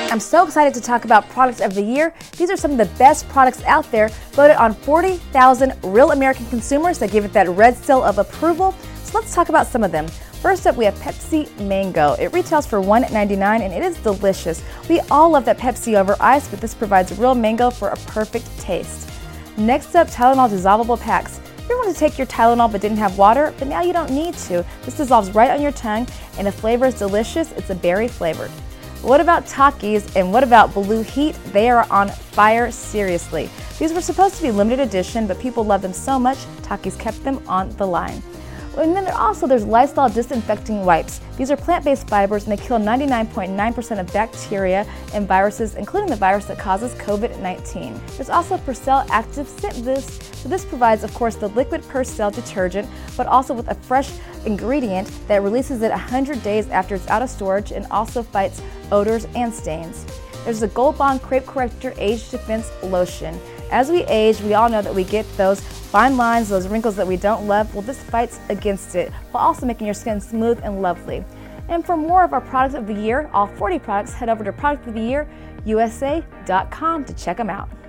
I'm so excited to talk about products of the year. These are some of the best products out there, voted on 40,000 real American consumers that give it that red seal of approval. So let's talk about some of them. First up, we have Pepsi Mango. It retails for $1.99 and it is delicious. We all love that Pepsi over ice, but this provides real mango for a perfect taste. Next up, Tylenol dissolvable packs. You ever want to take your Tylenol but didn't have water? But now you don't need to. This dissolves right on your tongue and the flavor is delicious. It's a berry flavored. What about Takis and what about Blue Heat? They are on fire, seriously. These were supposed to be limited edition, but people love them so much, Takis kept them on the line. And then there's Lysol disinfecting wipes. These are plant-based fibers and they kill 99.9% of bacteria and viruses, including the virus that causes COVID-19. There's also Persil Active Scent Boost. So this provides, of course, the liquid Persil detergent, but also with a fresh ingredient that releases it 100 days after it's out of storage and also fights odors and stains. There's the Gold Bond Crepe Corrector Age Defense Lotion. As we age, we all know that we get those fine lines, those wrinkles that we don't love. Well, this fights against it while also making your skin smooth and lovely. And for more of our products of the year, all 40 products, head over to productoftheyyearusa.com to check them out.